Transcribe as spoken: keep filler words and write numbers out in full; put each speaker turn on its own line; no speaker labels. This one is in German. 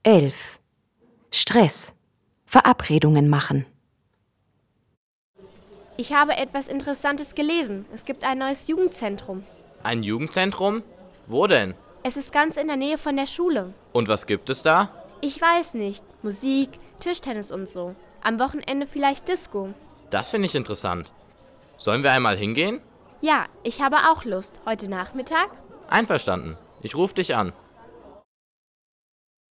elf. Stress. Verabredungen machen.
Ich habe etwas Interessantes gelesen. Es gibt ein neues Jugendzentrum.
Ein Jugendzentrum? Wo denn?
Es ist ganz in der Nähe von der Schule.
Und was gibt es da?
Ich weiß nicht. Musik, Tischtennis und so. Am Wochenende vielleicht Disco.
Das finde ich interessant. Sollen wir einmal hingehen?
Ja, ich habe auch Lust. Heute Nachmittag?
Einverstanden. Ich rufe dich an.